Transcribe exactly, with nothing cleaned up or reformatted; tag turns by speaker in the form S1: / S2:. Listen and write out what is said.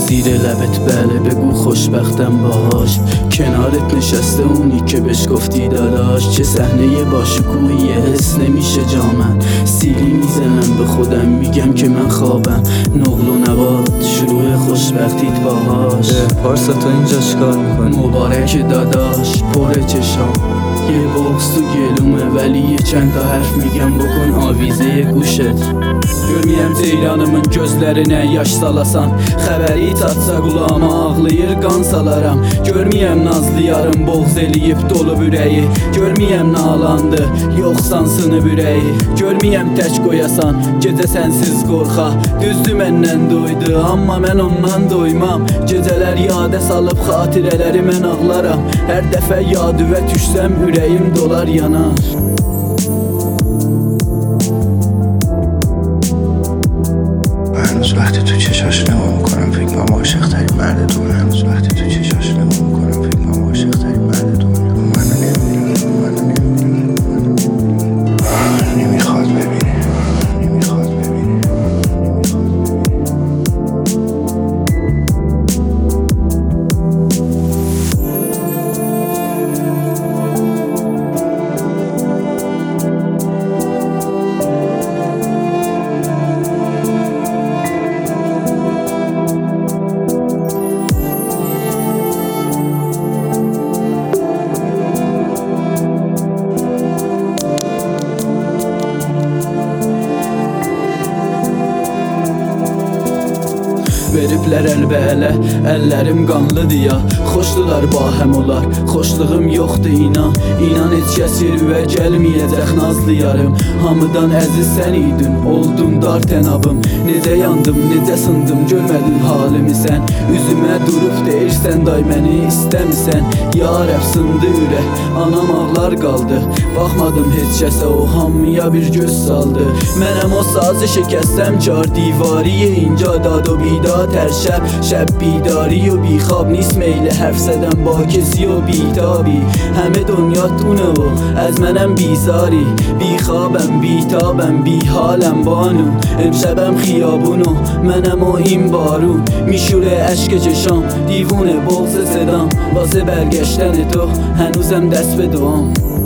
S1: زیر لبت بله بگو خوشبختم باهاش، کنارت نشسته اونی که بهش گفتی داداش. چه صحنه باشکوهیه حس نمیشه جامن، سیلی میزنم به خودم میگم که من خوابم. نقل و نبات شروع خوشبختیت باهاش.
S2: پارسا تو اینجا چیکار میکنی؟
S1: مبارک داداش پر چشام، یه بغض تو گلومه ولی یه چند تا حرف میگم بکن آویزه گوشت. Görməyəm ceyranımın gözlərinə yaş salasan, xəbəri çatsa qulağıma ağlayır qan salaram. Görməyəm nazlı yarım boğz eləyib dolub ürəyi, görməyəm nalandı yoxsan sınıb ürəyi. Görməyəm tək qoyasan gecə sənsiz qorxa, düzdü məndən doydu amma mən ondan doymam. Gecələr yadə salıb xatirələri mən ağlaram, hər dəfə yadüvə düşsəm ürəyim dolar yanar.
S3: هنوز وقتی تو چشاش نگاه میکنم فکر کنم عاشق ترین مرد دنیا. هنوز وقتی تو چشاش نگاه میکنم فکر کنم عاشق ترین مرد دنیا. منو نمیدونه، منو نمیدونه، نمیخواد ببینه، نمیخواد ببینه.
S1: Veriblər əlbələ, əllərim qanlıdır ya. Xoşdular bahəm olar, xoşluğum yoxdur inan. İnan heç kəs yerüvə gəlməyəcək nazlı yarım. Hamıdan əziz sən idin, oldun dar tənabım. Necə yandım, necə sındım, görmədin halimi sən. Üzümə durub deyirsən day məni istəmisən. Ya Rəb sındı ürək, anam ağlar qaldı. Baxmadım heç kəsə, o hamıya bir göz saldı. Mənəm o sazı şikəstəm kar divariye اینجا داد و بیداد هر شب شب بیداری و بیخواب نیست میل حرف زدن با کسی و بیتابی. همه دنیات اونه و از منم بیزاری، بیخوابم بیتابم بیحالم بانو. امشبم خیابونو منم و این بارون، میشوره اشک چشام دیوونه بغض صدام. واسه برگشتن تو هنوزم دست به دوام.